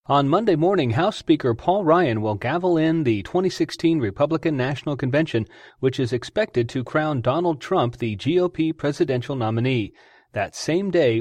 On Monday morning, House Speaker Paul Ryan will gavel in the 2016 Republican National Convention, which is expected to crown Donald Trump the GOP presidential nominee. That same day,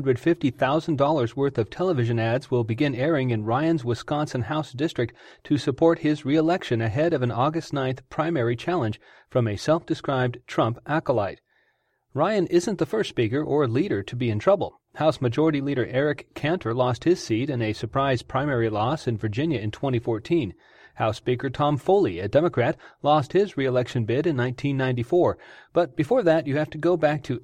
$150,000 worth of television ads will begin airing in Ryan's Wisconsin House district to support his re-election ahead of an August 9th primary challenge from a self-described Trump acolyte. Ryan isn't the first speaker or leader to be in trouble. House Majority Leader Eric Cantor lost his seat in a surprise primary loss in Virginia in 2014. House Speaker Tom Foley, a Democrat, lost his re-election bid in 1994. But before that, you have to go back to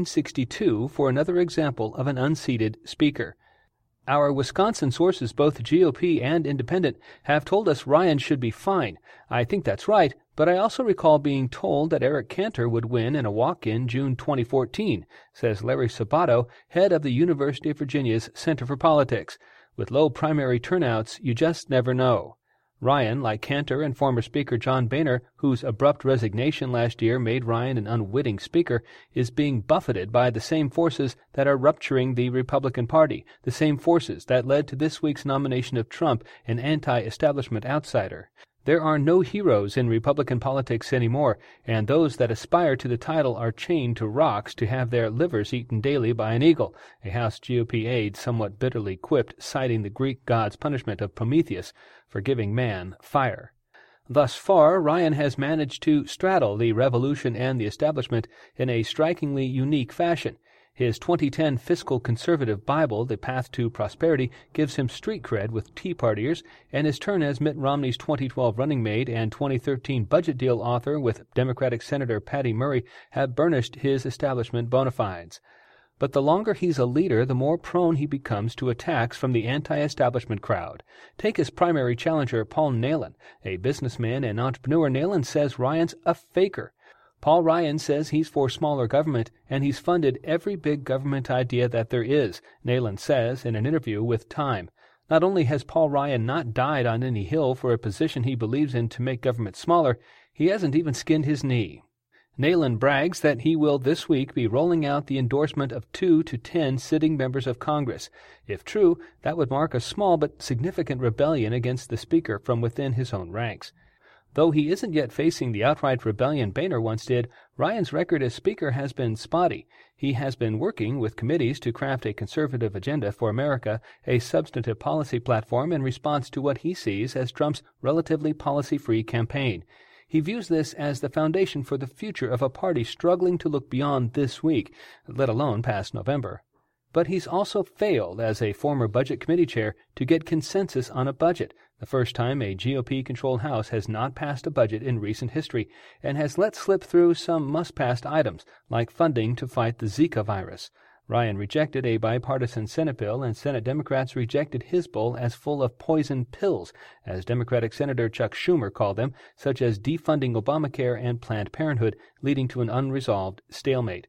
1862 for another example of an unseated speaker. Our Wisconsin sources, both GOP and independent, have told us Ryan should be fine. I think that's right, but I also recall being told that Eric Cantor would win in a walk-in June 2014, says Larry Sabato, head of the University of Virginia's Center for Politics. With low primary turnouts, you just never know. Ryan, like Cantor and former Speaker John Boehner, whose abrupt resignation last year made Ryan an unwitting speaker, is being buffeted by the same forces that are rupturing the Republican Party, the same forces that led to this week's nomination of Trump, an anti-establishment outsider. There are no heroes in Republican politics anymore, and those that aspire to the title are chained to rocks to have their livers eaten daily by an eagle, a House GOP aide somewhat bitterly quipped, citing the Greek god's punishment of Prometheus for giving man fire. Thus far, Ryan has managed to straddle the revolution and the establishment in a strikingly unique fashion. His 2010 fiscal conservative Bible, The Path to Prosperity, gives him street cred with Tea Partiers, and his turn as Mitt Romney's 2012 running mate and 2013 budget deal author with Democratic Senator Patty Murray have burnished his establishment bona fides. But the longer he's a leader, the more prone he becomes to attacks from the anti-establishment crowd. Take his primary challenger, Paul Nehlen. A businessman and entrepreneur, Nehlen says Ryan's a faker. Paul Ryan says he's for smaller government, and he's funded every big government idea that there is, Nehlen says in an interview with Time. Not only has Paul Ryan not died on any hill for a position he believes in to make government smaller, he hasn't even skinned his knee. Nehlen brags that he will this week be rolling out the endorsement of 2 to 10 sitting members of Congress. If true, that would mark a small but significant rebellion against the Speaker from within his own ranks. Though he isn't yet facing the outright rebellion Boehner once did, Ryan's record as Speaker has been spotty. He has been working with committees to craft a conservative agenda for America, a substantive policy platform in response to what he sees as Trump's relatively policy-free campaign. He views this as the foundation for the future of a party struggling to look beyond this week, let alone past November. But he's also failed as a former Budget Committee chair to get consensus on a budget, the first time a GOP-controlled House has not passed a budget in recent history, and has let slip through some must-pass items, like funding to fight the Zika virus. Ryan rejected a bipartisan Senate bill, and Senate Democrats rejected his bill as full of poison pills, as Democratic Senator Chuck Schumer called them, such as defunding Obamacare and Planned Parenthood, leading to an unresolved stalemate.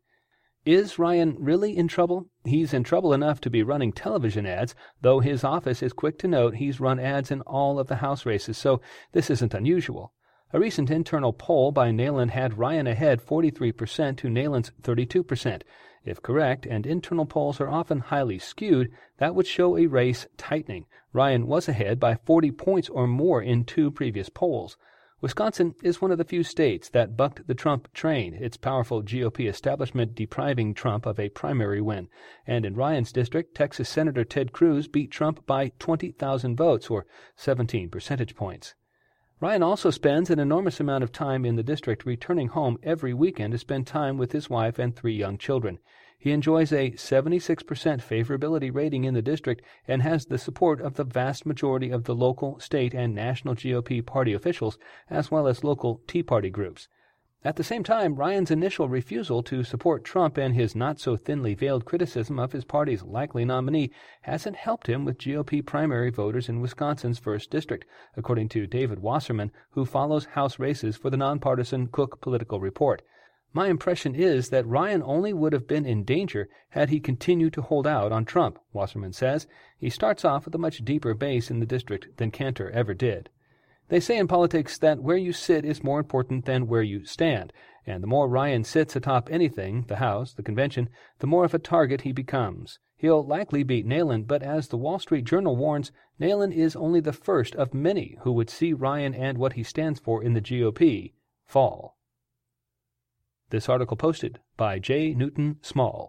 Is Ryan really in trouble? He's in trouble enough to be running television ads, though his office is quick to note he's run ads in all of the House races, so this isn't unusual. A recent internal poll by Nehlen had Ryan ahead 43% to Nehlen's 32%. If correct, and internal polls are often highly skewed, that would show a race tightening. Ryan was ahead by 40 points or more in 2 previous polls. Wisconsin is one of the few states that bucked the Trump train, its powerful GOP establishment depriving Trump of a primary win. And in Ryan's district, Texas Senator Ted Cruz beat Trump by 20,000 votes, or 17 percentage points. Ryan also spends an enormous amount of time in the district, returning home every weekend to spend time with his wife and 3 young children. He enjoys a 76% favorability rating in the district and has the support of the vast majority of the local, state, and national GOP party officials, as well as local Tea Party groups. At the same time, Ryan's initial refusal to support Trump and his not-so-thinly veiled criticism of his party's likely nominee hasn't helped him with GOP primary voters in Wisconsin's 1st District, according to David Wasserman, who follows House races for the nonpartisan Cook Political Report. My impression is that Ryan only would have been in danger had he continued to hold out on Trump, Wasserman says. He starts off with a much deeper base in the district than Cantor ever did. They say in politics that where you sit is more important than where you stand, and the more Ryan sits atop anything, the House, the convention, the more of a target he becomes. He'll likely beat Nehlen, but as the Wall Street Journal warns, Nehlen is only the first of many who would see Ryan and what he stands for in the GOP fall. This article posted by J. Newton Small.